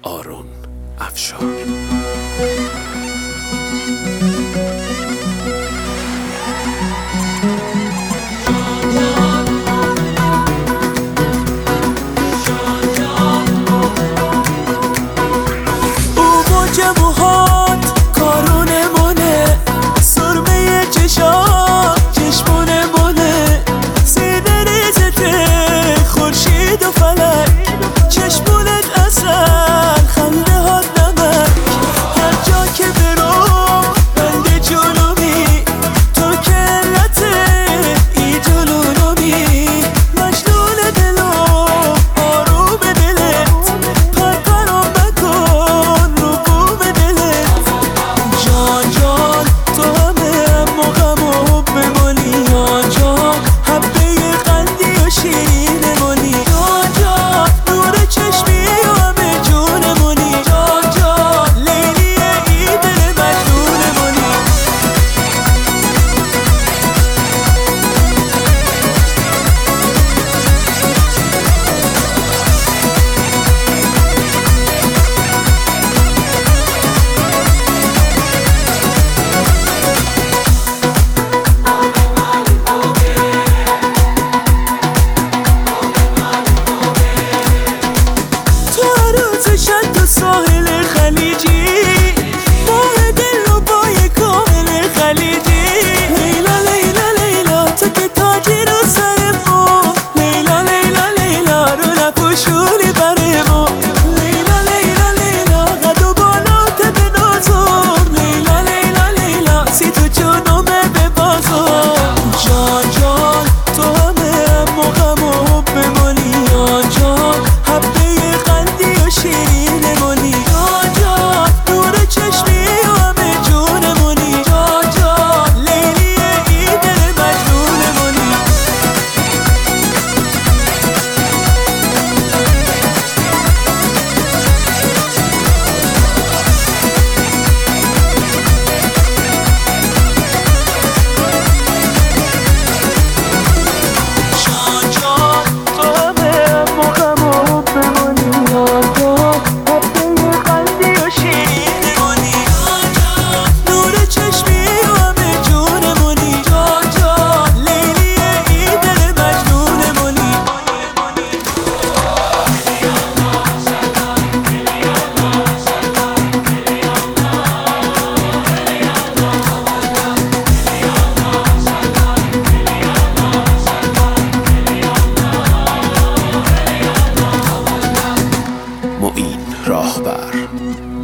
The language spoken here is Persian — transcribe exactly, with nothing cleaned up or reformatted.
آرون افشار. ساحل خلیجی ماه دل و بای کامل خلیجی. لیلا لیلا لیلا تو که تاجی رو سر ما، لیلا لیلا لیلا رو نپوشونی بر ما. لیلا لیلا لیلا قد و بالات به نازم، لیلا لیلا لیلا سی تو جونمه به بازم. جان جان تو همه موقم و حب منی، جان جان حبه قندی و شیرین معین راهبر.